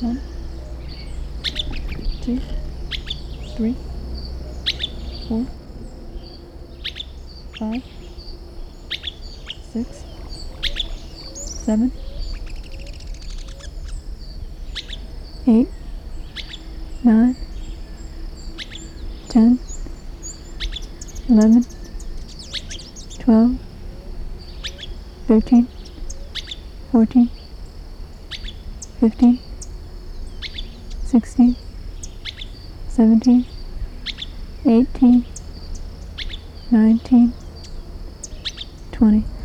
1, 2, 3, 4, 5, 6, 7, 8, 9, 10, 11, 12, 13, 14, 15, 16, 17, 18, 19, 20.